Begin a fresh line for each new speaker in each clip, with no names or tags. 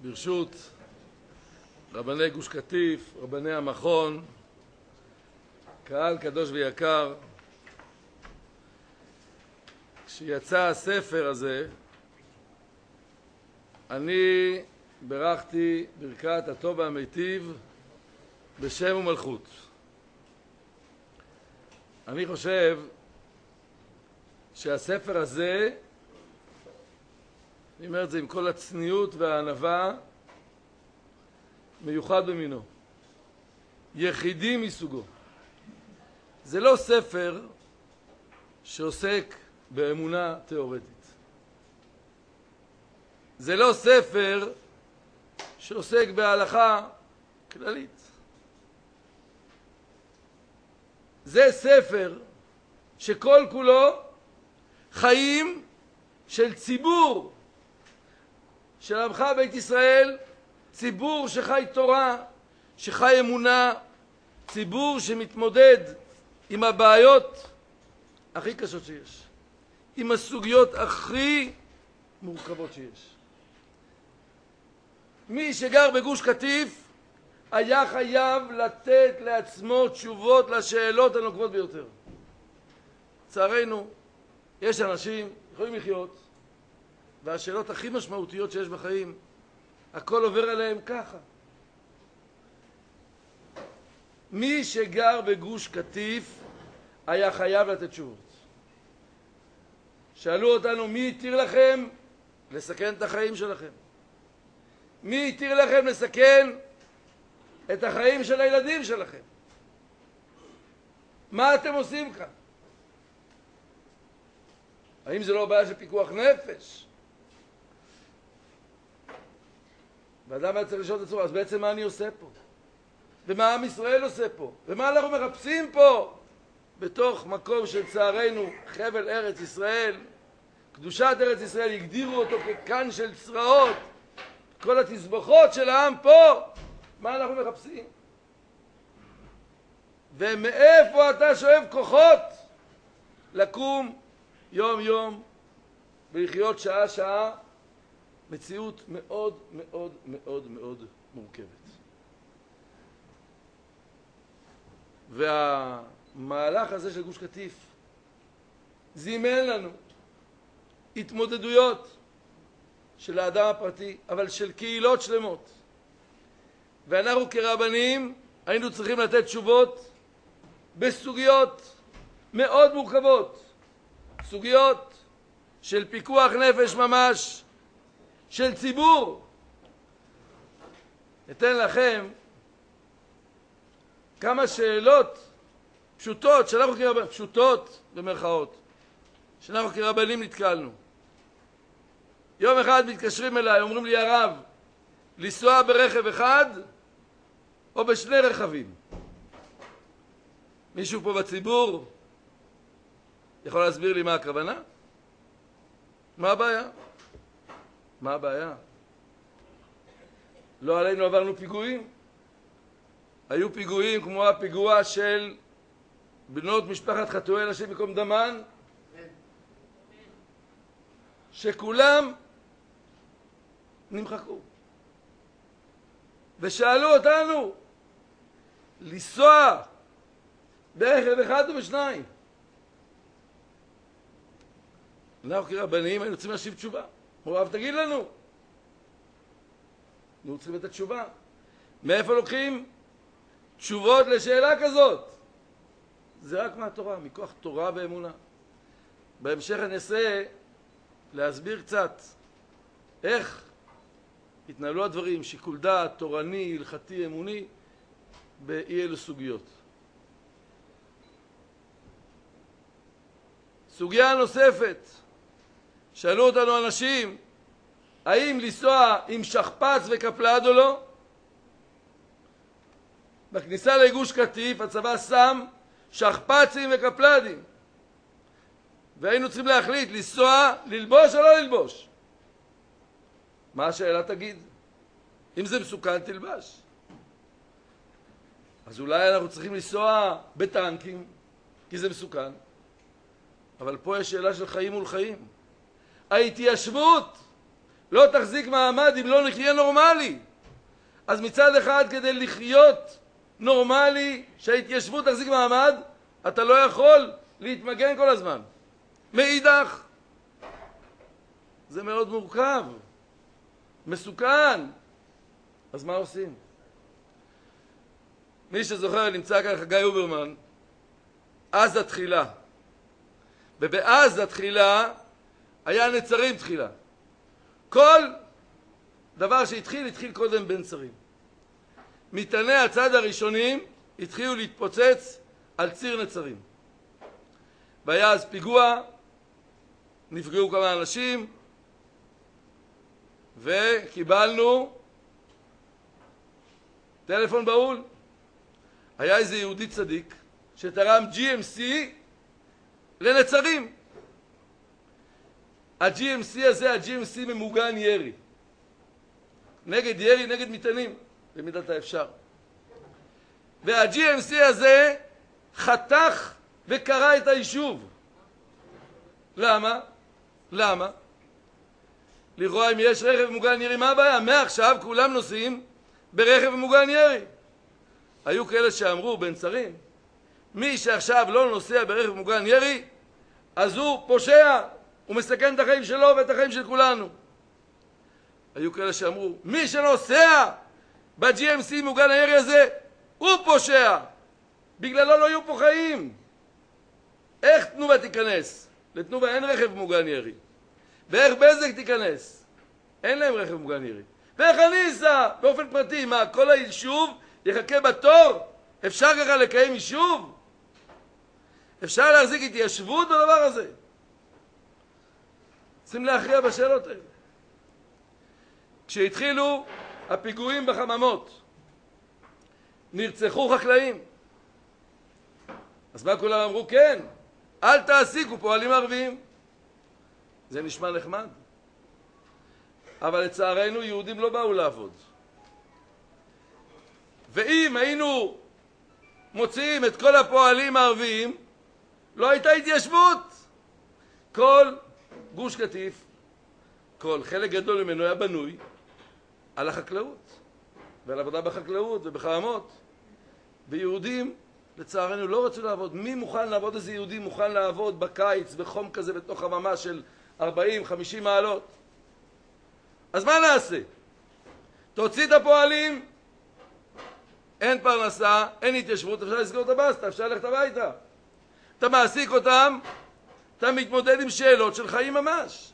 ברשות רבני גוש קטיף, רבני המכון, קהל קדוש ויקר, כשיצא הספר הזה אני ברכתי ברכת הטוב והמיטיב בשם ומלכות. אני חושב שהספר הזה, אני אומר את זה עם כל הצניעות והענווה, מיוחד במינו, יחידי מסוגו. זה לא ספר שעוסק באמונה תיאורטית. זה לא ספר שעוסק בהלכה כללית. זה ספר שכל כולו חיים של ציבור של עמך בית ישראל, ציבור שחי תורה, שחי אמונה, ציבור שמתמודד עם הבעיות הכי קשות שיש, עם הסוגיות הכי מורכבות שיש. מי שגר בגוש קטיף היה חייב לתת לעצמו תשובות לשאלות הנוקבות ביותר. לצערנו, יש אנשים יכולים לחיות, והשאלות הכי משמעותיות שיש בחיים, הכל עובר עליהם ככה. מי שגר בגוש קטיף היה חייב לתת תשובות. שאלו אותנו, מי התיר לכם לסכן את החיים שלכם? מי התיר לכם לסכן את החיים של הילדים שלכם? מה אתם עושים כאן? האם זה לא בעיה של פיקוח נפש? ואדם היה צריך לשאול את עצמו, אז בעצם מה אני עושה פה? ומה עם ישראל עושה פה? ומה אנחנו מחפשים פה? בתוך מקום שלצערנו חבל ארץ ישראל, קדושת ארץ ישראל, הגדירו אותו ככאן של צרעות, כל התסבוכות של העם פה, מה אנחנו מחפשים? ומאיפה אתה שואב כוחות לקום יום יום ולחיות שעה שעה? מציאות מאוד מאוד מאוד מאוד מורכבת. והמהלך הזה של גוש קטיף זימן לנו התמודדויות של האדם הפרטי, אבל של קהילות שלמות. ואנחנו כרבנים היינו צריכים לתת תשובות בסוגיות מאוד מורכבות, סוגיות של פיקוח נפש ממש, של ציבור. אתן לכם כמה שאלות פשוטות, פשוטות במרכאות, שאנחנו כרבנים נתקלנו. יום אחד מתקשרים אליי, אומרים לי, הרב, לנסוע ברכב אחד או בשני רכבים? מישהו פה בציבור יכול להסביר לי מה הכוונה? מה הבעיה? מה הבעיה? לא עלינו עברנו פיגועים? היו פיגועים כמו הפיגוע של בנות משפחת חתואל, השם ייקום דמן, שכולם נמחקו. ושאלו אותנו לנסוע ברכב אחד או בשניים. אנחנו כרבנים היינו צריכים להשיב תשובה. רב, תגיד לנו. אנחנו צריכים לתת תשובה. מאיפה לוקחים תשובות לשאלה כזאת? זה רק מהתורה, מכוח תורה ואמונה. בהמשך אני אנסה להסביר קצת איך התנהלו הדברים, שיקול דעת, תורני, הלכתי, אמוני, באי אלו סוגיות. סוגיה נוספת, שאלו אותנו אנשים, האם לנסוע עם שכפ"ץ וקפלד או לא? בכניסה לגוש קטיף הצבא שם שכפ"צים וקפלדים, והיינו צריכים להחליט לנסוע, ללבוש או לא ללבוש. מה השאלה תגיד? אם זה מסוכן תלבש. אז אולי אנחנו צריכים לנסוע בטנקים, כי זה מסוכן. אבל פה יש שאלה של חיים מול חיים. ההתיישבות לא תחזיק מעמד אם לא נחיה נורמלי. אז מצד אחד, כדי לחיות נורמלי, שההתיישבות תחזיק מעמד, אתה לא יכול להתמגן כל הזמן. מאידך, זה מאוד מורכב, מסוכן. אז מה עושים? מי שזוכר, נמצא כאן חגי אוברמן, אז התחילה. ובאז התחילה היה נצרים תחילה. כל דבר שהתחיל, התחיל קודם בנצרים. מטעני הצד הראשונים התחילו להתפוצץ על ציר נצרים. והיה אז פיגוע, נפגעו כמה אנשים, וקיבלנו טלפון בהול. היה איזה יהודי צדיק שתרם GMC לנצרים. ה-GMC הזה, ה-GMC ממוגן ירי. נגד ירי, נגד מטענים, במידת האפשר. וה-GMC הזה חתך וקרא את היישוב. למה? למה? לראות אם יש רכב ממוגן ירי, מה הבעיה? מעכשיו כולם נוסעים ברכב ממוגן ירי. היו כאלה שאמרו בנצרים, מי שעכשיו לא נוסע ברכב ממוגן ירי, אז הוא פושע, הוא מסכן את החיים שלו ואת החיים של כולנו. היו כאלה שאמרו, מי שנוסע ב-GMC מוגן הירי הזה, הוא פושע. בגללו לא יהיו פה חיים. איך תנובה תיכנס? לתנובה אין רכב מוגן ירי. ואיך בזק תיכנס? אין להם רכב מוגן ירי. ואיך אני אסע באופן פרטי? מה, כל היישוב יחכה בתור? אפשר ככה לקיים יישוב? אפשר להחזיק התיישבות בדבר הזה? צריכים להכריע בשאלות האלה. כשהתחילו הפיגועים בחממות, נרצחו חקלאים. אז מה כולם אמרו? כן, אל תעסיקו פועלים ערביים. זה נשמע נחמד. אבל לצערנו יהודים לא באו לעבוד. ואם היינו מוציאים את כל הפועלים הערביים, לא הייתה התיישבות. כל גוש קטיף, כל חלק גדול ממנו היה בנוי על החקלאות, ועל עבודה בחקלאות ובחממות. ויהודים, לצערנו, לא רצו לעבוד. מי מוכן לעבוד? איזה יהודי מוכן לעבוד בקיץ, בחום כזה, בתוך חממה של 40-50 מעלות? אז מה נעשה? תוציא את הפועלים, אין פרנסה, אין התיישבות, אפשר לסגור את הבסטה, אפשר ללכת הביתה. אתה מעסיק אותם, אתה מתמודד עם שאלות של חיים ממש.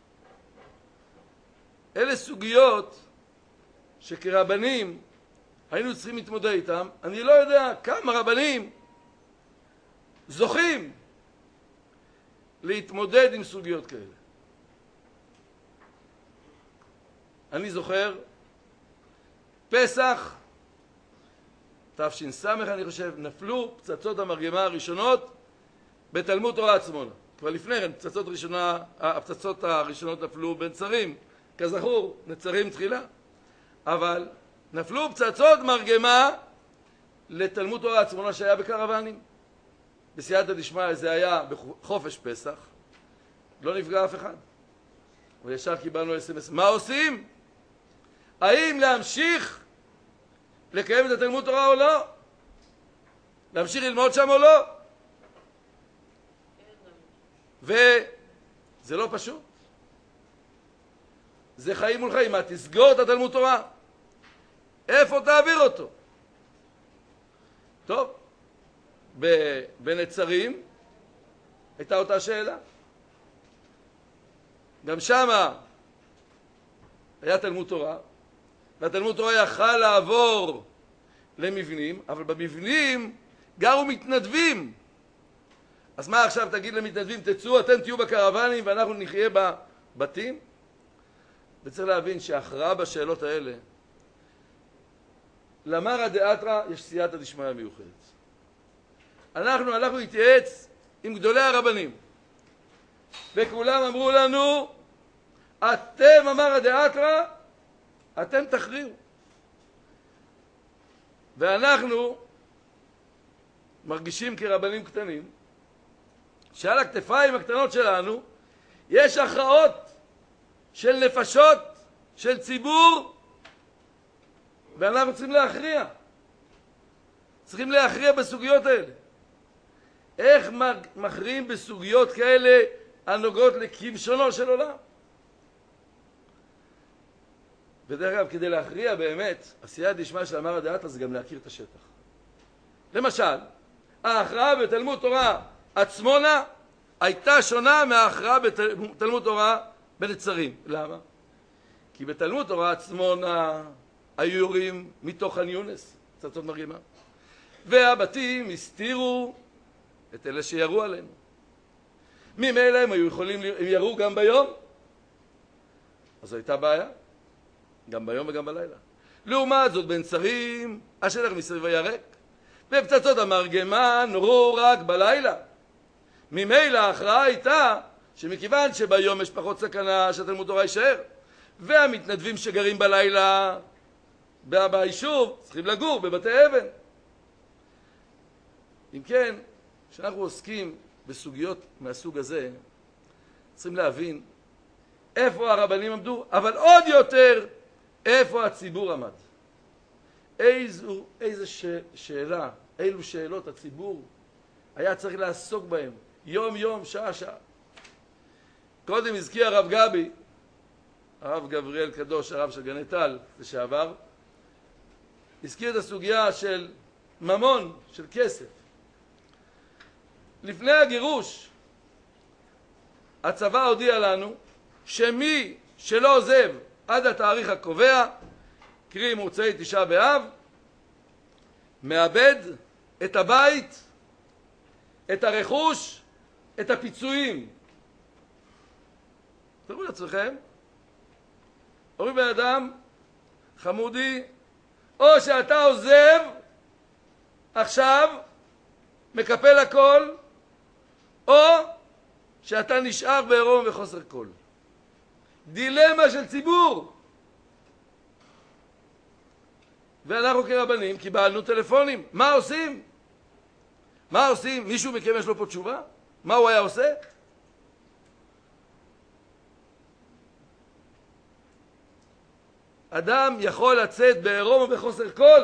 אלה סוגיות שכרבנים היינו צריכים להתמודד איתם. אני לא יודע כמה רבנים זוכים להתמודד עם סוגיות כאלה. אני זוכר פסח תש"ס, אני חושב, נפלו פצצות המרגמה הראשונות בתלמוד תורה עצמונה. כבר לפני כן, הפצצות הראשונות נפלו בנצרים, כזכור, נצרים תחילה. אבל נפלו פצצות מרגמה לתלמוד תורה עצמונה שהיה בקרוונים. בסייעתא דשמיא זה היה בחופש פסח, לא נפגע אף אחד. וישר קיבלנו SMS. מה עושים? האם להמשיך לקיים את התלמוד תורה או לא? להמשיך ללמוד שם או לא? וזה לא פשוט. זה חיים מול חיים. מה, תסגור את התלמוד תורה? איפה תעביר אותו? טוב, בנצרים הייתה אותה שאלה. גם שם היה תלמוד תורה, והתלמוד תורה יכל לעבור למבנים, אבל במבנים גרו מתנדבים. אז מה עכשיו תגיד למתנדבים, תצאו, אתם תהיו בקרוונים ואנחנו נחיה בבתים? וצריך להבין שההכרעה בשאלות האלה, למרא דאתרא יש סייעתא דשמיא מיוחדת. אנחנו הלכנו להתייעץ עם גדולי הרבנים, וכולם אמרו לנו, אתם אמרא דאתרא, אתם תכריעו. ואנחנו מרגישים כרבנים קטנים, שעל הכתפיים הקטנות שלנו יש הכרעות של נפשות של ציבור, ואנחנו צריכים להכריע. צריכים להכריע בסוגיות האלה. איך מכריעים בסוגיות כאלה הנוגעות לכבשונו של עולם? ודרך אגב, כדי להכריע באמת, עשייה דשמיא של אמר הדעת, אז גם להכיר את השטח. למשל, ההכרעה בתלמוד תורה עצמונה הייתה שונה מההכרעה בתלמוד תורה בנצרים. למה? כי בתלמוד תורה עצמונה היו יורים מתוך ח'אן יונס, פצצות מרגמה. והבתים הסתירו את אלה שירו עלינו. ממילא הם היו יכולים, הם ירו גם ביום. אז הייתה בעיה, גם ביום וגם בלילה. לעומת זאת בנצרים, השטח מסביב היה ריק. ופצצות המרגמה נורו רק בלילה. ממילא ההכרעה הייתה שמכיוון שביום יש פחות סכנה שהתלמוד תורה יישאר, והמתנדבים שגרים בלילה ביישוב צריכים לגור בבתי אבן. אם כן, כשאנחנו עוסקים בסוגיות מהסוג הזה, צריכים להבין איפה הרבנים עמדו, אבל עוד יותר איפה הציבור עמד. אילו שאלות הציבור היה צריך לעסוק בהם יום יום, שעה שעה. קודם הזכיר הרב גבי, הרב גבריאל קדוש, הרב של גני טל לשעבר, הזכיר את הסוגיה של ממון, של כסף. לפני הגירוש הצבא הודיע לנו שמי שלא עוזב עד התאריך הקובע, קרי מוצאי תשעה באב, מאבד את הבית, את הרכוש, את הפיצויים. תראו לעצמכם, אומרים באדם, חמודי, או שאתה עוזב עכשיו, מקפל הכל, או שאתה נשאר בעירום וחוסר כל. דילמה של ציבור. ואנחנו כרבנים קיבלנו טלפונים. מה עושים? מה עושים? מישהו מכם יש לו פה תשובה? מה הוא היה עושה? אדם יכול לצאת בעירום ובחוסר כל.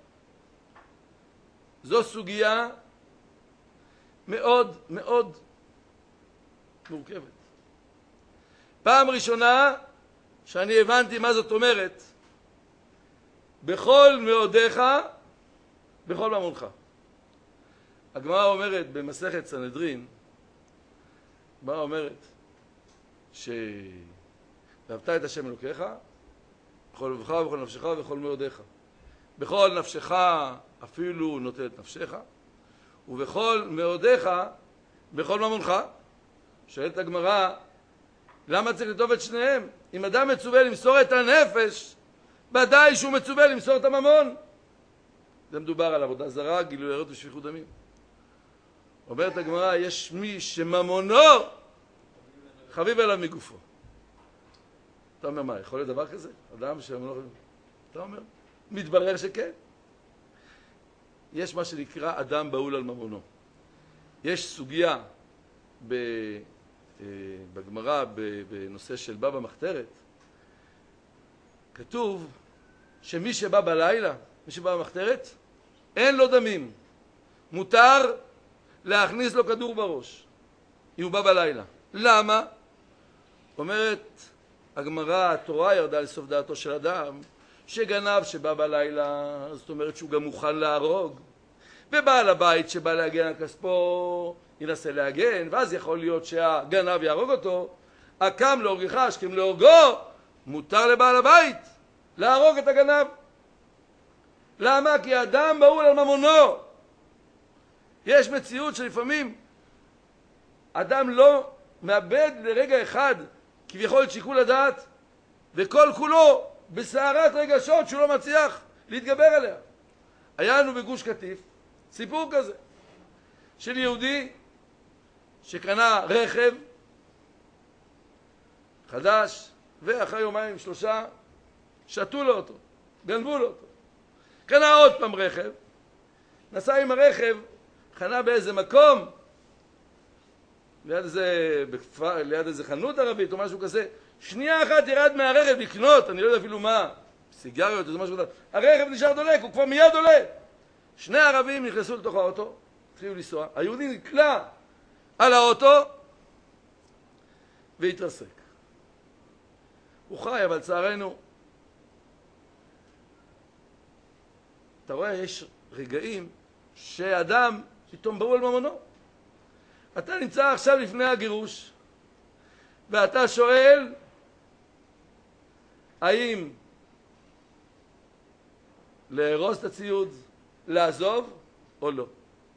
זו סוגיה מאוד מאוד מורכבת. פעם ראשונה שאני הבנתי מה זאת אומרת, בכל מאודיך, בכל ממונך. הגמרא אומרת במסכת סנהדרין, הגמרא אומרת ואהבת את השם אלוקיך בכל לבבך ובכל נפשך ובכל מאודיך. בכל נפשך אפילו נוטל את נפשך, ובכל מאודיך בכל ממונך. שואלת הגמרא, למה צריך לכתוב את שניהם? אם אדם מצווה למסור את הנפש, ודאי שהוא מצווה למסור את הממון. זה מדובר על עבודה זרה, גילוי עריות ושפיכות דמים. אומרת הגמרא, יש מי שממונו חביב אליו מגופו. אתה אומר, מה, יכול להיות דבר כזה? אדם שממונו חביב? אתה אומר, מתברר שכן. יש מה שנקרא אדם בהול על ממונו. יש סוגיה בגמרא בנושא של בא במחתרת, כתוב שמי שבא בלילה, מי שבא במחתרת, אין לו דמים. מותר להכניס לו כדור בראש, אם הוא בא בלילה. למה? אומרת הגמרא, התורה ירדה לסוף דעתו של אדם, שגנב שבא בלילה, זאת אומרת שהוא גם מוכן להרוג. ובעל הבית שבא להגן על כספו, ינסה להגן, ואז יכול להיות שהגנב יהרוג אותו. הקם להורגך, השכם להורגו, מותר לבעל הבית להרוג את הגנב. למה? כי אדם בהול על ממונו. יש מציאות שלפעמים אדם לא מאבד לרגע אחד כביכול את שיקול הדעת, וכל כולו בסערת רגשות שהוא לא מצליח להתגבר עליה. היה לנו בגוש קטיף סיפור כזה של יהודי שקנה רכב חדש, ואחרי יומיים שלושה שתו לו אותו, גנבו לו אותו. קנה עוד פעם רכב, נסע עם הרכב, חנה באיזה מקום, ליד איזה חנות ערבית או משהו כזה, שנייה אחת ירד מהרכב לקנות, אני לא יודע אפילו מה, סיגריות, זה משהו כזה, הרכב נשאר דולק, הוא כבר מיד עולה. שני ערבים נכנסו לתוך האוטו, התחילו לנסוע, היהודי נקלע על האוטו והתרסק. הוא חי, אבל צערנו, אתה רואה, יש רגעים שאדם פתאום ברור על ממונו. אתה נמצא עכשיו לפני הגירוש, ואתה שואל, האם להרוס את הציוד, לעזוב או לא?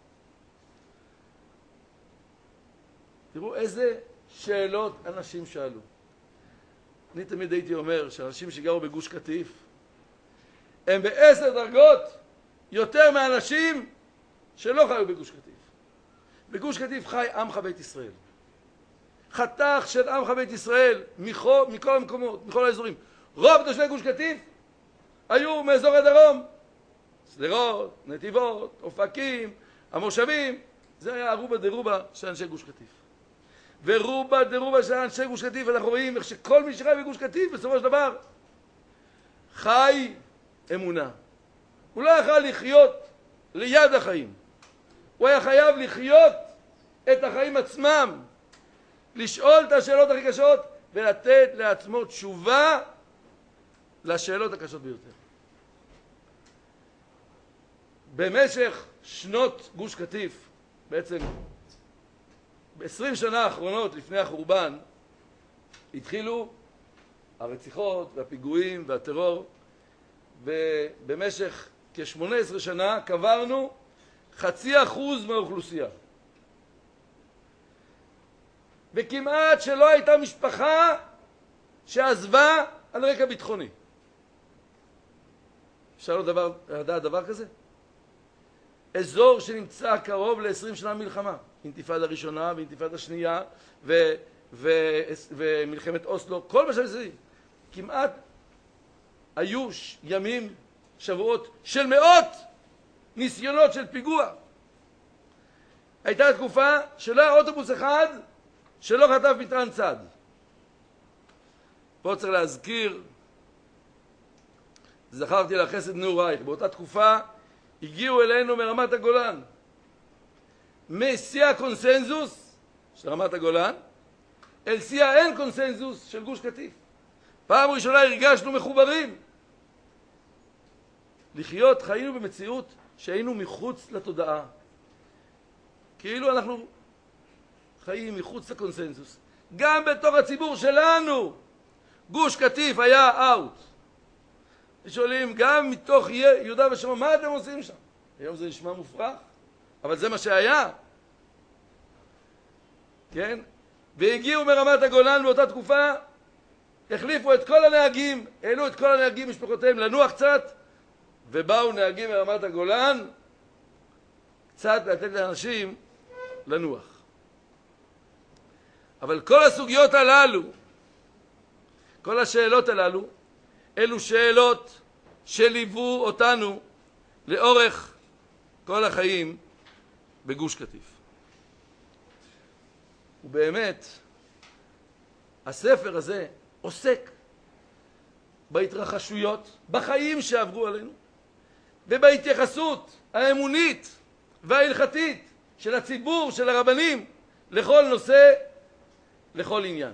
תראו איזה שאלות אנשים שאלו. אני תמיד הייתי אומר שאנשים שגרו בגוש קטיף הם ב10 דרגות יותר מאנשים שלא חיו בגוש קטיף. בגוש קטיף חי עמך בית ישראל. חתך של עמך בית ישראל מכל המקומות, מכל האזורים. רוב תושבי גוש קטיף היו מאזור הדרום. שדרות, נתיבות, אופקים, המושבים. זה היה הרובה דרובה של אנשי גוש קטיף. ורובה דרובה של אנשי גוש קטיף, אנחנו רואים איך שכל מי שחי בגוש קטיף בסופו של דבר חי אמונה. הוא לא יכול לחיות ליד החיים. הוא היה חייב לחיות את החיים עצמם, לשאול את השאלות הכי קשות ולתת לעצמו תשובה לשאלות הקשות ביותר. במשך שנות גוש קטיף, בעצם ב20 שנה האחרונות לפני החורבן, התחילו הרציחות והפיגועים והטרור, ובמשך כ18 שנה קברנו 0.5% מהאוכלוסייה. וכמעט שלא הייתה משפחה שעזבה על רקע ביטחוני. אפשר לדעת דבר כזה? אזור שנמצא קרוב ל20 שנה מלחמה, אינתיפאדה ראשונה ואינתיפאדה שנייה ומלחמת אוסלו, כל מה שזה, כמעט היו ימים, שבועות של מאות ניסיונות של פיגוע. הייתה תקופה שלא היה אוטובוס אחד שלא חטף מטען צד. פה צריך להזכיר, זכרתי לחסד נעורייך, באותה תקופה הגיעו אלינו מרמת הגולן, משיא הקונסנזוס של רמת הגולן אל שיא האין קונסנזוס של גוש קטיף. פעם ראשונה הרגשנו מחוברים. לחיות, חיינו במציאות שהיינו מחוץ לתודעה. כאילו אנחנו חיים מחוץ לקונסנזוס. גם בתוך הציבור שלנו, גוש קטיף היה אאוט. ושואלים, גם מתוך יהודה ושומרון, מה אתם עושים שם? היום זה נשמע מופרך, אבל זה מה שהיה. כן? והגיעו מרמת הגולן באותה תקופה, החליפו את כל הנהגים, העלו את כל הנהגים משפחותיהם לנוח קצת, ובאו נהגים מרמת הגולן קצת לתת לאנשים לנוח. אבל כל הסוגיות הללו, כל השאלות הללו, אלו שאלות שליוו אותנו לאורך כל החיים בגוש קטיף. ובאמת, הספר הזה עוסק בהתרחשויות, בחיים שעברו עלינו, ובהתייחסות האמונית וההלכתית של הציבור, של הרבנים, לכל נושא, לכל עניין.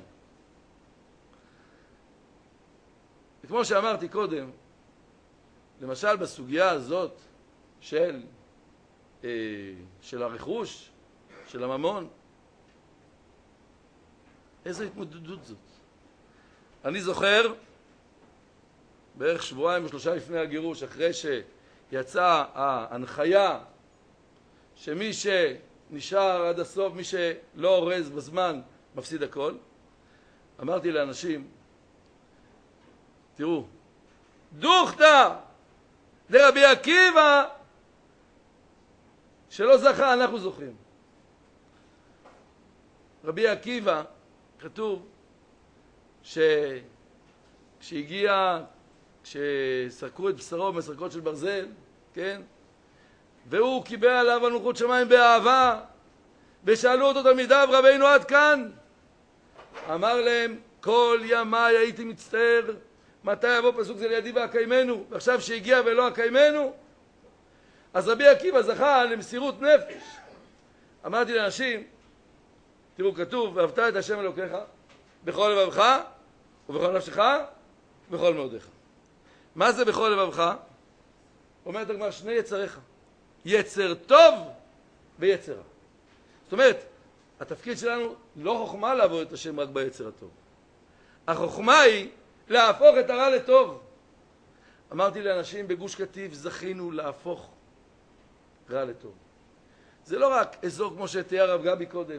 וכמו שאמרתי קודם, למשל בסוגיה הזאת של הרכוש, של הממון, איזו התמודדות זאת. אני זוכר, בערך שבועיים או 3 לפני הגירוש, אחרי שיצאה ההנחיה שמי שנשאר עד הסוף, מי שלא אורז בזמן, מפסיד הכל, אמרתי לאנשים, תראו, דוכתא דרבי עקיבא שלא זכה, אנחנו זוכים. רבי עקיבא, כתוב כשהגיע, כשסרקו את בשרו במסרקות של ברזל, כן? והוא קיבל עליו מלכות שמיים באהבה, ושאלו אותו תלמידיו, רבינו עד כאן? אמר להם, כל ימיי הייתי מצטער מתי יבוא פסוק זה לידי והקיימנו, ועכשיו שהגיע ולא הקיימנו. אז רבי עקיבא זכה למסירות נפש. אמרתי לאנשים, תראו, כתוב, ואהבת את השם אלוקיך בכל לבבך ובכל נפשך ובכל מאודיך. מה זה בכל לבבך? אומרת הגמרא, שני יצריך, יצר טוב ויצר רע. זאת אומרת, התפקיד שלנו לא חוכמה לעבוד את השם רק ביצר הטוב. החוכמה היא להפוך את הרע לטוב. אמרתי לאנשים בגוש קטיף, זכינו להפוך רע לטוב. זה לא רק אזור כמו שתיאר הרב גבי קודם.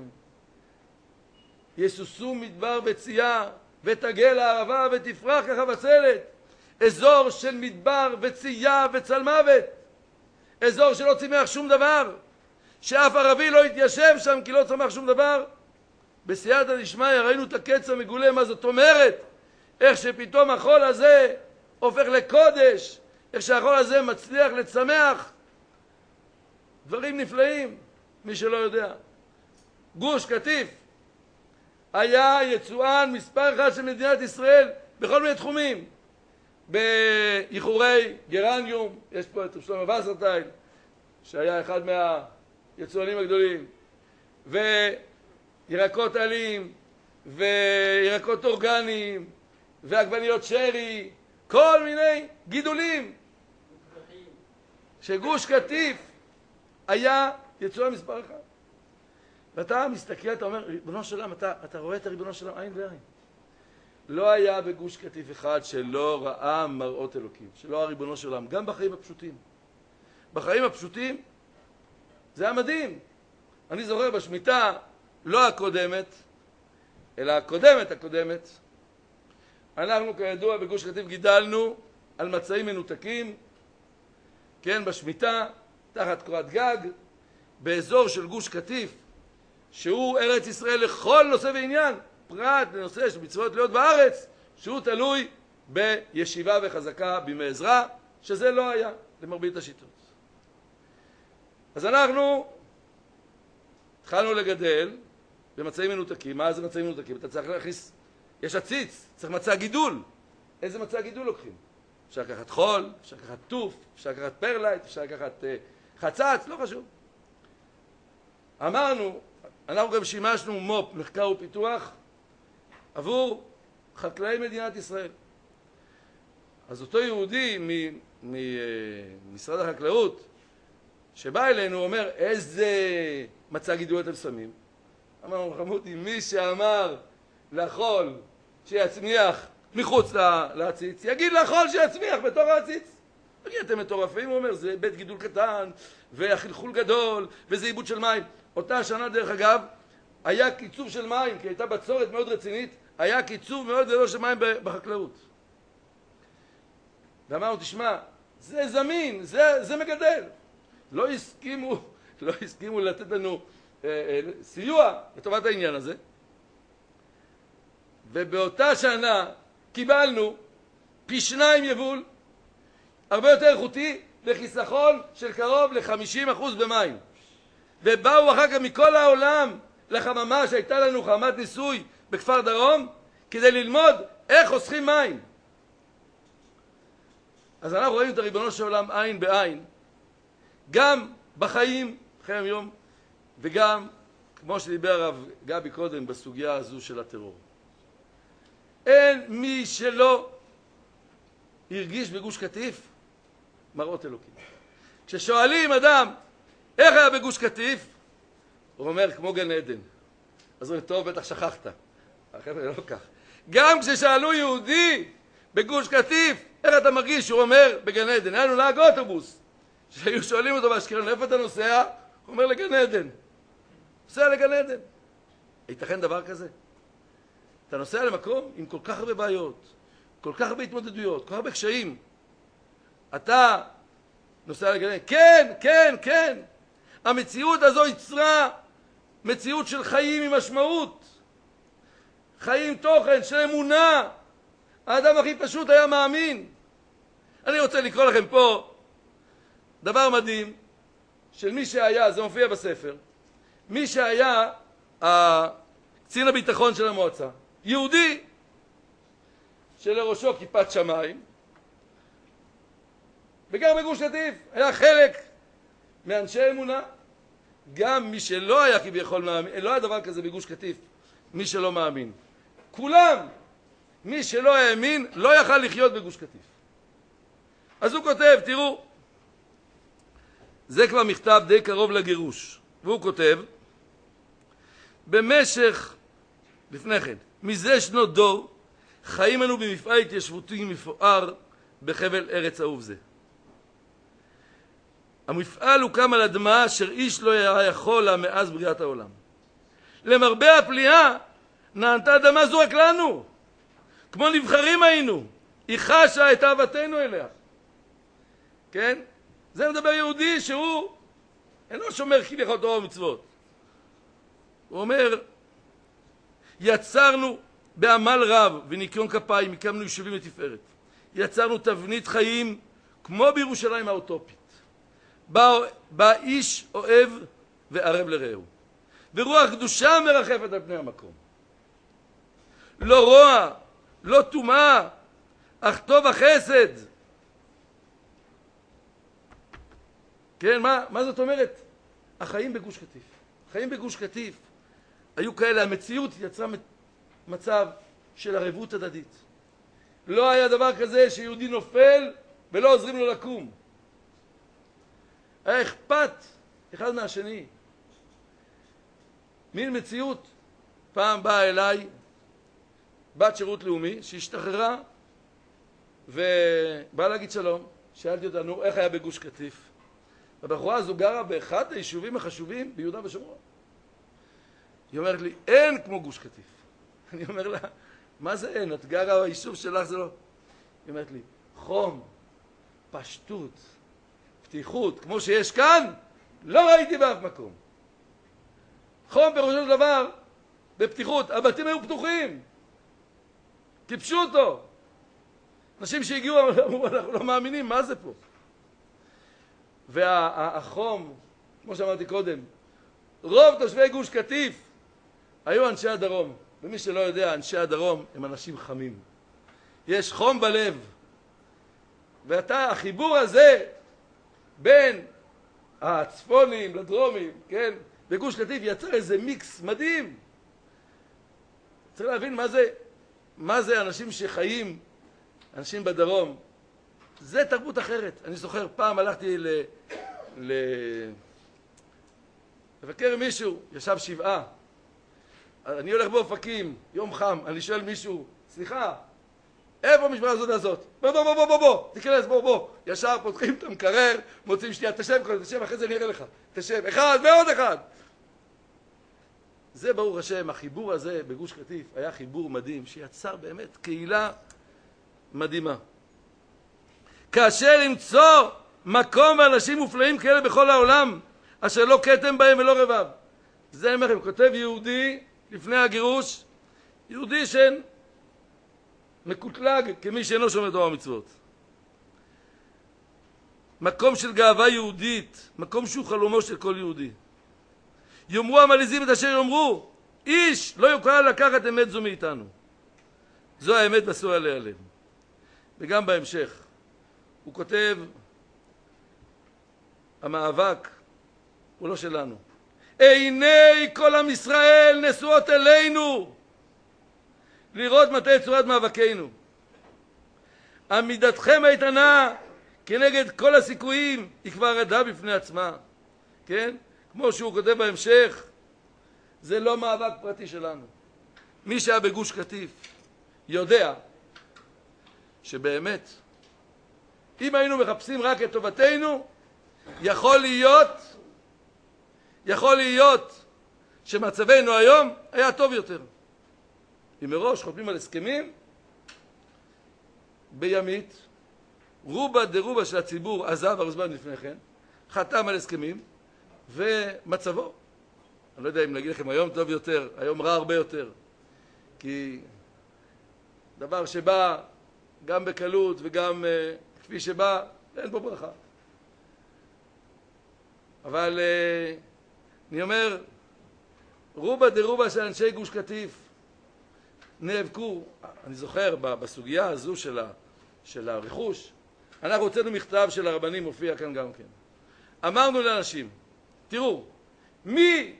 יסוסו מדבר וצייה ותגל הערבה ותפרח כחבצלת. אזור של מדבר וצייה וצל מוות. אזור שלא צמח שום דבר. שאף ערבי לא התיישב שם כי לא צמח שום דבר. בסייעתא דשמיא ראינו את הקץ המגולה, מה זאת אומרת? איך שפתאום החול הזה הופך לקודש, איך שהחול הזה מצליח לצמח. דברים נפלאים, מי שלא יודע. גוש קטיף היה יצואן מספר אחד של מדינת ישראל בכל מיני תחומים. באיחורי גרניום, יש פה את שלמה וסרטייל, שהיה אחד מהיצואנים הגדולים, וירקות עלים, וירקות אורגניים, ועגבניות שרי, כל מיני גידולים. שגוש קטיף היה יצואן מספר אחד. ואתה מסתכל, אתה אומר, ריבונו של עולם, אתה רואה את הריבונו של עולם עין בעין. לא היה בגוש קטיף אחד שלא ראה מראות אלוקים, שלא היה ריבונו של עולם, גם בחיים הפשוטים. בחיים הפשוטים זה היה מדהים. אני זוכר בשמיטה, לא הקודמת, אלא הקודמת, אנחנו כידוע בגוש קטיף גידלנו על מצעים מנותקים, כן, בשמיטה, תחת קורת גג, באזור של גוש קטיף, שהוא ארץ ישראל לכל נושא ועניין, פרט לנושא של מצוות להיות בארץ, שהוא תלוי בישיבה וחזקה בימי עזרא, שזה לא היה למרבית השיטות. אז אנחנו התחלנו לגדל במצעים מנותקים. מה זה מצעים מנותקים? אתה צריך להכניס, יש עציץ, צריך מצע גידול. איזה מצע גידול לוקחים? אפשר לקחת חול, אפשר לקחת טוף, אפשר לקחת פרלייט, אפשר לקחת חצץ, לא חשוב. אמרנו, אנחנו גם שימשנו מו"פ, מחקר ופיתוח, עבור חקלאי מדינת ישראל. אז אותו יהודי ממשרד החקלאות, שבא אלינו, אומר, איזה מצע גידול אתם שמים? אמרנו, חמודי, מי שאמר לחול שיצמיח מחוץ לעציץ, יגיד לחול שיצמיח בתור העציץ. תגיד, אתם מטורפים, הוא אומר, זה בית גידול קטן, והחלחול גדול, וזה עיבוד של מים. אותה שנה, דרך אגב, היה קיצוב של מים, כי הייתה בצורת מאוד רצינית, היה קיצוב מאוד גדול של מים בחקלאות. ואמרנו, תשמע, זה זמין, זה מגדל. לא הסכימו לתת לנו סיוע לטובת העניין הזה. ובאותה שנה קיבלנו פי 2 יבול, הרבה יותר איכותי, וחיסכון של קרוב ל-50% במים. ובאו אחר כך מכל העולם לחממה שהייתה לנו, חמת ניסוי בכפר דרום, כדי ללמוד איך חוסכים מים. אז אנחנו רואים את הריבונו של עולם עין בעין, גם בחיים, חיי היום, וגם, כמו שדיבר הרב גבי קודם, בסוגיה הזו של הטרור. אין מי שלא הרגיש בגוש קטיף מראות אלוקים. כששואלים אדם, איך היה בגוש קטיף? הוא אומר, כמו גן עדן. אז הוא אומר, טוב, בטח שכחת. החבר'ה לא כך. גם כששאלו יהודי בגוש קטיף, איך אתה מרגיש? הוא אומר, בגן עדן. היה לנו נהג אוטובוס. כשהיו שואלים אותו באשקלון, איפה אתה נוסע? הוא אומר, לגן עדן. נוסע לגן עדן. ייתכן דבר כזה? אתה נוסע למקום עם כל כך הרבה בעיות, כל כך הרבה התמודדויות, כל כך הרבה קשיים. אתה נוסע לגן עדן. כן, כן, כן. המציאות הזו יצרה מציאות של חיים עם משמעות. חיים עם תוכן, של אמונה. האדם הכי פשוט היה מאמין. אני רוצה לקרוא לכם פה דבר מדהים של מי שהיה, זה מופיע בספר, מי שהיה קצין הביטחון של המועצה, יהודי שלראשו כיפת שמיים, וגר בגוש קטיף, היה חלק מאנשי אמונה. גם מי שלא היה כביכול מאמין, לא היה דבר כזה בגוש קטיף, מי שלא מאמין. כולם, מי שלא האמין, לא יכל לחיות בגוש קטיף. אז הוא כותב, תראו, זה כבר מכתב די קרוב לגירוש, והוא כותב, במשך, לפני כן, מזה שנות דור, חיים אנו במפעל התיישבותי מפואר בחבל ארץ אהוב זה. המפעל הוקם על אדמה אשר איש לא היה יכול לה מאז בריאת העולם. למרבה הפליאה, נענתה אדמה זו רק לנו. כמו נבחרים היינו. היא חשה את אהבתנו אליה. כן? זה מדבר יהודי שהוא אינו שומר כביכול תורה ומצוות. הוא אומר, יצרנו בעמל רב וניקיון כפיים, הקמנו יישובים לתפארת. יצרנו תבנית חיים כמו בירושלים האוטופית. בא איש אוהב וערב לרעהו. ורוח קדושה מרחפת על פני המקום. לא רוע, לא טומאה, אך טוב החסד. כן, מה זאת אומרת? החיים בגוש קטיף. החיים בגוש קטיף היו כאלה, המציאות יצרה מצב של ערבות הדדית. לא היה דבר כזה שיהודי נופל ולא עוזרים לו לקום. היה אכפת אחד מהשני. מין מציאות. פעם באה אליי בת שירות לאומי שהשתחררה ובאה להגיד שלום. שאלתי אותה, נו, איך היה בגוש קטיף? הבחורה הזו גרה באחד היישובים החשובים ביהודה ושומרון. היא אומרת לי, אין כמו גוש קטיף. אני אומר לה, מה זה אין? את גרה ביישוב שלך זה לא... היא אומרת לי, חום, פשטות, פתיחות, כמו שיש כאן, לא ראיתי באף מקום. חום פירושו של דבר, בפתיחות, הבתים היו פתוחים. קיפשו אותו. אנשים שהגיעו אמרו, אנחנו לא מאמינים, מה זה פה? והחום, כמו שאמרתי קודם, רוב תושבי גוש קטיף היו אנשי הדרום. ומי שלא יודע, אנשי הדרום הם אנשים חמים. יש חום בלב. החיבור הזה בין הצפונים לדרומים, כן, בגוש קטיף יצר איזה מיקס מדהים. צריך להבין מה זה אנשים שחיים, אנשים בדרום. זה תרבות אחרת. אני זוכר, פעם הלכתי לבקר מישהו, ישב שבעה. אני הולך באופקים, יום חם, אני שואל מישהו, סליחה, איפה המשפחה הזאת? בוא, תיכנס, בוא. ישר פותחים את המקרר, מוצאים שנייה, תשב, אחרי זה נראה לך. תשב, אחד ועוד אחד. זה ברוך השם, החיבור הזה בגוש קטיף היה חיבור מדהים, שיצר באמת קהילה מדהימה. כאשר למצוא מקום ואנשים מופלאים כאלה בכל העולם, אשר לא כתם בהם ולא רבב. זה מכם, כותב יהודי לפני הגירוש, יהודי שאין מקוטלג כמי שאינו שומר תורה ומצוות. מקום של גאווה יהודית, מקום שהוא חלומו של כל יהודי. יאמרו המליזים את אשר יאמרו, איש לא יוכל לקחת אמת זו מאיתנו. זו האמת ואסור לה להיעלם. וגם בהמשך, הוא כותב, המאבק הוא לא שלנו. עיני כל עם ישראל נשואות אלינו, לראות מתי צורת מאבקנו. עמידתכם האיתנה כנגד כל הסיכויים היא כבר רדה בפני עצמה. כן? כמו שהוא כותב בהמשך, זה לא מאבק פרטי שלנו. מי שהיה בגוש קטיף יודע שבאמת, אם היינו מחפשים רק את טובתנו, יכול להיות שמצבנו היום היה טוב יותר. אם מראש חותמים על הסכמים, בימית, רובה דרובה של הציבור עזב הרבה לפני כן, חתם על הסכמים, ומצבו, אני לא יודע אם נגיד לכם היום טוב יותר, היום רע הרבה יותר, כי דבר שבא גם בקלות וגם כפי שבא, אין בו ברכה. אבל אני אומר, רובה דרובה של אנשי גוש קטיף נאבקו, אני זוכר בסוגיה הזו של הרכוש, אנחנו הוצאנו מכתב של הרבנים, מופיע כאן גם כן. אמרנו לאנשים, תראו, מי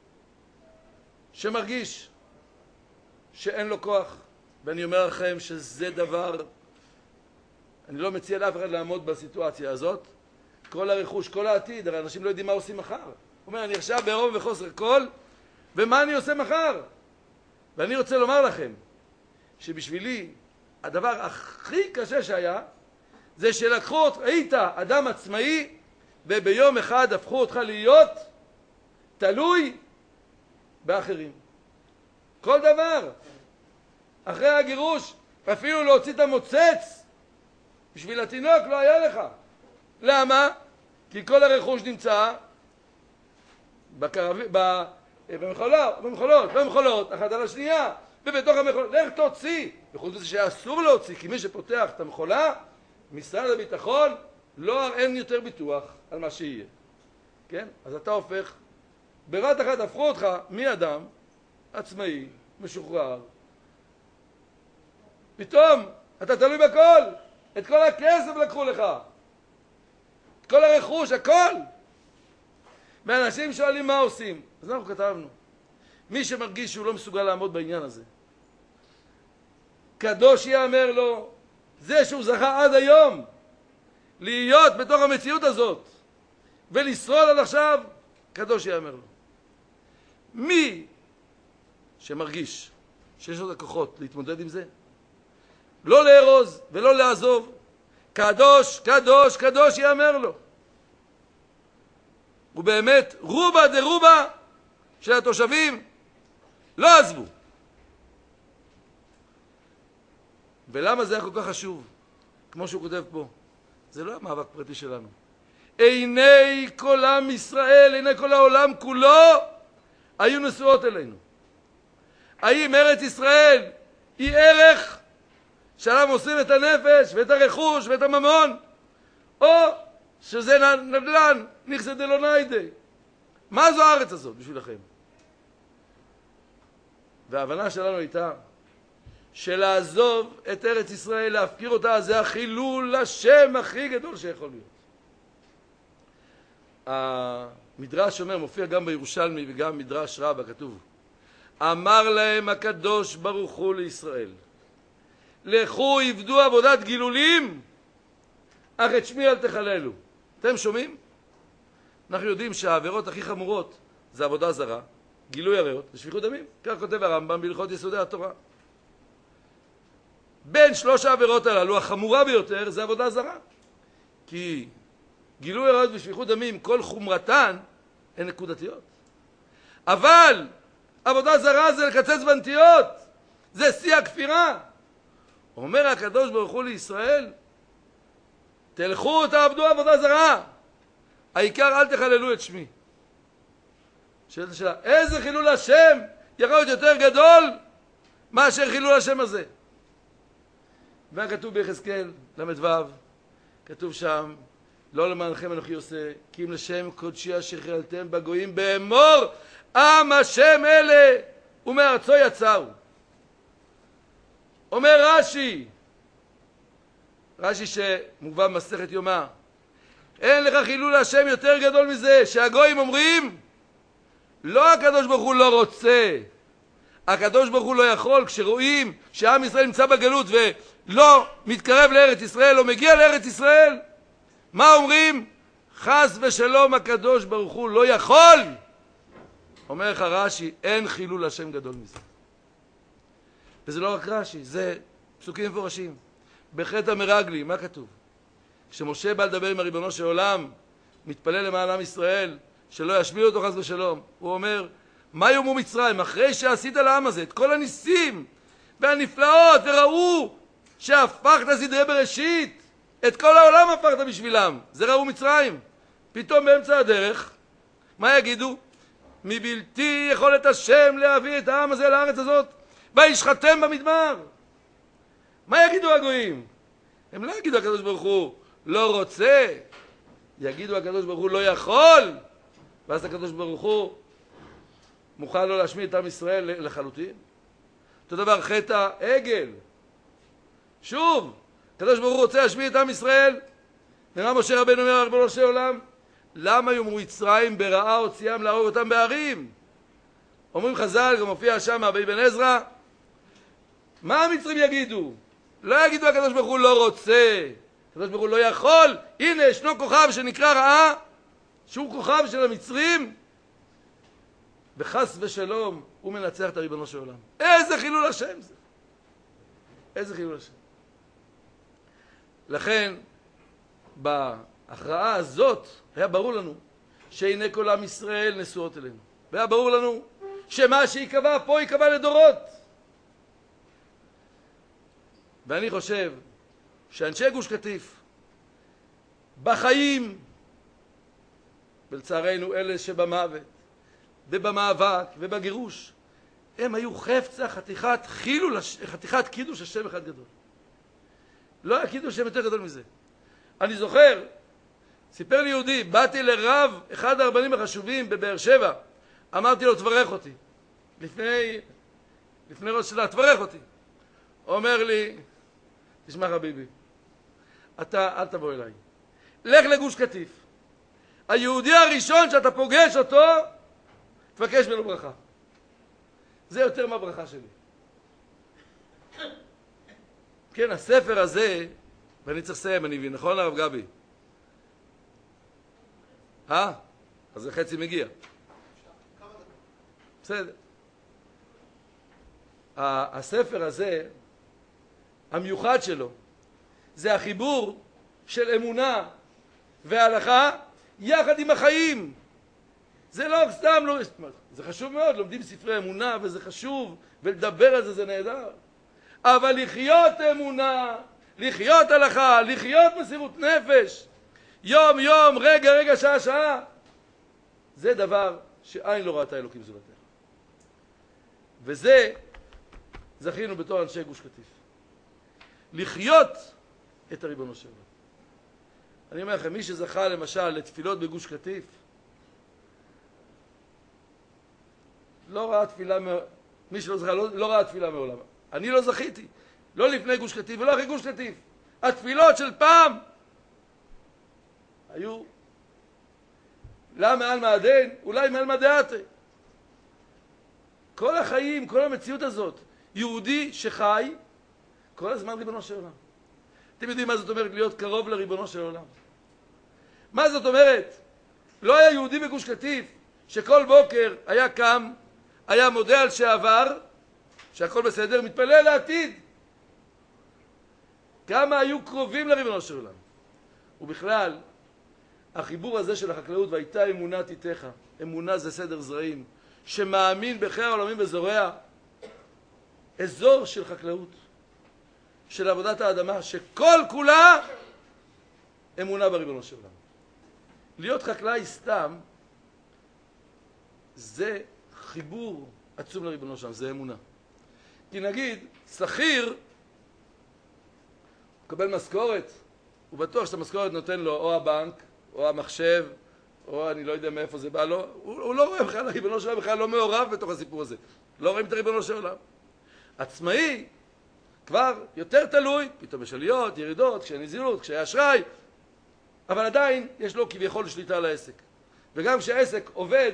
שמרגיש שאין לו כוח, ואני אומר לכם שזה דבר, אני לא מציע לאף אחד לעמוד בסיטואציה הזאת, כל הרכוש, כל העתיד, הרי אנשים לא יודעים מה עושים מחר. הוא אומר, אני עכשיו בעירום וחוסר כל, ומה אני עושה מחר? ואני רוצה לומר לכם, שבשבילי, הדבר הכי קשה שהיה, זה שלקחו אותך, היית אדם עצמאי, וביום אחד הפכו אותך להיות תלוי באחרים. כל דבר. אחרי הגירוש, אפילו להוציא את המוצץ, בשביל התינוק לא היה לך. למה? כי כל הרכוש נמצא במכולות, אחת על השנייה, ובתוך המכולות, לך תוציא. וחוץ מזה שאסור להוציא, כי מי שפותח את המכולה, משרד הביטחון, אין יותר ביטוח על מה שיהיה. כן? אז אתה הופך, בבת אחת הפכו אותך מאדם עצמאי, משוחרר. פתאום אתה תלוי בכל, את כל הכסף לקחו לך, את כל הרכוש, הכל. ואנשים שואלים מה עושים. אז אנחנו כתבנו, מי שמרגיש שהוא לא מסוגל לעמוד בעניין הזה, קדוש יאמר לו, זה שהוא זכה עד היום להיות בתוך המציאות הזאת ולשרוד עד עכשיו, קדוש יאמר לו. מי שמרגיש שיש לו את הכוחות להתמודד עם זה, לא להרוז ולא לעזוב, קדוש, קדוש, קדוש יאמר לו. ובאמת, רובה דרובה של התושבים לא עזבו. ולמה זה היה כל כך חשוב? כמו שהוא כותב פה, זה לא המאבק פרטי שלנו. עיני כל עם ישראל, עיני כל העולם כולו, היו נשואות אלינו. האם ארץ ישראל היא ערך שעליו מוסרים את הנפש ואת הרכוש ואת הממון, או שזה נדל"ן, נכסי דלא ניידי? מה זו הארץ הזאת בשבילכם? וההבנה שלנו הייתה שלעזוב את ארץ ישראל, להפקיר אותה, זה החילול השם הכי גדול שיכול להיות. המדרש אומר, מופיע גם בירושלמי וגם מדרש רבה, כתוב, אמר להם הקדוש ברוך הוא לישראל, לכו עבדו עבודת גילולים, אך את שמי אל תחללו. אתם שומעים? אנחנו יודעים שהעבירות הכי חמורות זה עבודה זרה, גילוי עריות ושפיכות דמים. כך כותב הרמב"ם בהלכות יסודי התורה. בין שלוש העבירות הללו, החמורה ביותר זה עבודה זרה. כי גילוי עריות ושפיכות דמים, כל חומרתן, הן נקודתיות. אבל עבודה זרה זה לקצץ בנטיות, זה שיא הכפירה. אומר הקדוש ברוך הוא לישראל, תלכו תעבדו עבודה זרה, העיקר אל תחללו את שמי. שאלת השאלה, איזה חילול השם יכול להיות יותר גדול מאשר חילול השם הזה? וכתוב ביחזקאל ל"ו, כתוב שם, לא למענכם אנוכי עושה, כי אם לשם קודשי אשר חיללתם בגויים באמור, עם השם אלה ומארצו יצאו. אומר רש"י שמובא במסכת יומא, אין לך חילול השם יותר גדול מזה, שהגויים אומרים, לא הקדוש ברוך הוא לא רוצה, הקדוש ברוך הוא לא יכול. כשרואים שעם ישראל נמצא בגלות ולא מתקרב לארץ ישראל, או מגיע לארץ ישראל, מה אומרים? חס ושלום, הקדוש ברוך הוא לא יכול. אומר לך רש"י, אין חילול השם גדול מזה. וזה לא רק רש"י, זה פסוקים מפורשים. בחטא המרגלי, מה כתוב? כשמשה בא לדבר עם הריבונו של עולם, מתפלל למען עם ישראל, שלא ישמיעו אותו חס ושלום, הוא אומר, מה יאמרו מצרים? אחרי שעשית לעם הזה את כל הניסים והנפלאות, וראו שהפכת סדרי בראשית, את כל העולם הפכת בשבילם, זה ראו מצרים. פתאום באמצע הדרך, מה יגידו? מבלתי יכולת השם להביא את העם הזה לארץ הזאת, וישחטם במדבר. מה יגידו הגויים? הם לא יגידו הקדוש ברוך הוא לא רוצה, יגידו הקדוש ברוך הוא לא יכול, ואז הקדוש ברוך הוא מוכן לא להשמיד את עם ישראל לחלוטין. אותו דבר חטא העגל. שוב, הקדוש ברוך הוא רוצה להשמיד את עם ישראל. ומה משה רבנו אומר, ריבונו של עולם? למה יאמרו מצרים ברעה הוציאם להרוג אותם בערים? אומרים חז"ל, גם מופיע שם באבן עזרא, מה המצרים יגידו? לא יגידו הקדוש ברוך הוא לא רוצה, הקדוש ברוך הוא לא יכול. הנה ישנו כוכב שנקרא רעה, שהוא כוכב של המצרים, וחס ושלום הוא מנצח את ריבונו של עולם. איזה חילול השם זה, איזה חילול השם. לכן בהכרעה הזאת היה ברור לנו שהנה כל עם ישראל נשואות אלינו, והיה ברור לנו שמה שיקבע פה יקבע לדורות. ואני חושב שאנשי גוש קטיף בחיים, ולצערנו אלה שבמוות ובמאבק ובגירוש, הם היו חפצה חתיכת קידוש השם אחד גדול. לא היה קידוש השם יותר גדול מזה. אני זוכר, סיפר לי יהודי, באתי לרב אחד הרבנים החשובים בבאר שבע, אמרתי לו תברך אותי לפני ראש שלה, תברך אותי. אומר לי, תשמע חביבי, אתה אל תבוא אליי, לך לגוש קטיף, היהודי הראשון שאתה פוגש אותו תבקש ממנו ברכה, זה יותר מהברכה שלי. כן, הספר הזה, ואני צריך לסיים, אני מבין, נכון הרב גבי? אז זה חצי מגיע. בסדר. הספר הזה, המיוחד שלו, זה החיבור של אמונה והלכה יחד עם החיים. זה לא סתם, לא, זה חשוב מאוד, לומדים ספרי אמונה וזה חשוב, ולדבר על זה זה נהדר. אבל לחיות אמונה, לחיות הלכה, לחיות מסירות נפש, יום יום, רגע רגע, שעה שעה, זה דבר שעין לא ראתה אלוקים זולתך. וזה זכינו בתור אנשי גוש קטיף, לחיות את הריבונו שלו. אני אומר לכם, מי שזכה למשל לתפילות בגוש קטיף, לא ראה תפילה, מי שלא זכה לא ראה תפילה מעולם. אני לא זכיתי, לא לפני גוש קטיף ולא אחרי גוש קטיף. התפילות של פעם היו לא מעל מעדן, אולי מעל מדעתה. כל החיים, כל המציאות הזאת, יהודי שחי כל הזמן ריבונו של עולם. אתם יודעים מה זאת אומרת להיות קרוב לריבונו של עולם? מה זאת אומרת? לא היה יהודי בגוש קטיף שכל בוקר היה קם, היה מודה על שעבר, שהכל בסדר, מתפלל לעתיד. כמה היו קרובים לריבונו של עולם. ובכלל, החיבור הזה של החקלאות, והייתה אמונה תיתך, אמונה זה סדר זרעים, שמאמין בחיי העולמים וזורע, אזור של חקלאות, של עבודת האדמה, שכל כולה אמונה בריבונו של עולם. להיות חקלאי סתם, זה חיבור עצום לריבונו של עולם, זה אמונה. כי נגיד, שכיר, מקבל משכורת, הוא בטוח שאת המשכורת נותן לו או הבנק, או המחשב, או אני לא יודע מאיפה זה בא לו, הוא לא רואה בכלל, הריבונו של עולם בכלל לא מעורב בתוך הסיפור הזה. לא רואים את הריבונו של עולם. עצמאי, כבר יותר תלוי, פתאום יש עליות, ירידות, כשאין נזילות, כשהיה אשראי, אבל עדיין יש לו כביכול שליטה על העסק. וגם כשהעסק עובד,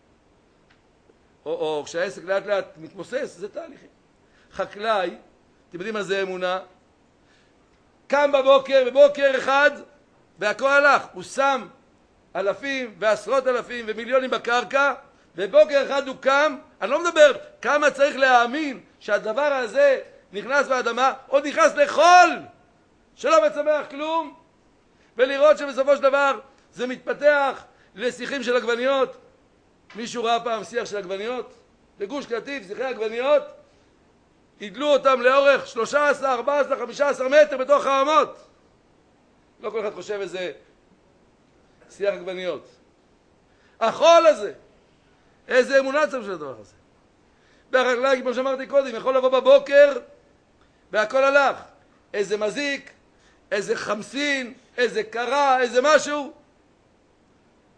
או כשהעסק לאט לאט מתמוסס, זה תהליכים. חקלאי, אתם יודעים מה זה אמונה? קם בבוקר אחד, והכל הלך. הוא שם אלפים ועשרות אלפים ומיליונים בקרקע, ובוקר אחד הוא קם, אני לא מדבר כמה צריך להאמין שהדבר הזה נכנס באדמה, עוד נכנס לחול, שלא מצמח כלום, ולראות שבסופו של דבר זה מתפתח לשיחים של עגבניות. מישהו ראה פעם שיח של עגבניות? בגוש קטיף, שיחי עגבניות, ידלו אותם לאורך 13, 14, 15 מטר בתוך העמות. לא כל אחד חושב איזה שיח עגבניות. החול הזה, איזה אמונה צריך של הדבר הזה. והחקלאי, כמו שאמרתי קודם, יכול לבוא בבוקר והכל הלך. איזה מזיק, איזה חמסין, איזה קרה, איזה משהו.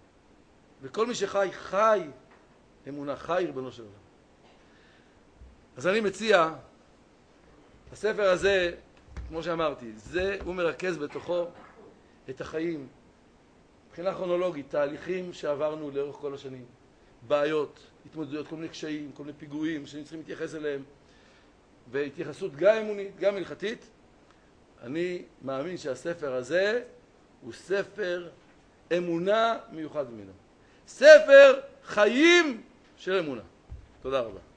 וכל מי שחי, חי אמונה, חי ריבונו של עולם. אז אני מציע, הספר הזה, כמו שאמרתי, הוא מרכז בתוכו את החיים, מבחינה כרונולוגית, תהליכים שעברנו לאורך כל השנים, בעיות, התמודדויות, כל מיני קשיים, כל מיני פיגועים שאני צריכים להתייחס אליהם, והתייחסות גם אמונית, גם הלכתית. אני מאמין שהספר הזה הוא ספר אמונה מיוחד במינו. ספר חיים של אמונה. תודה רבה.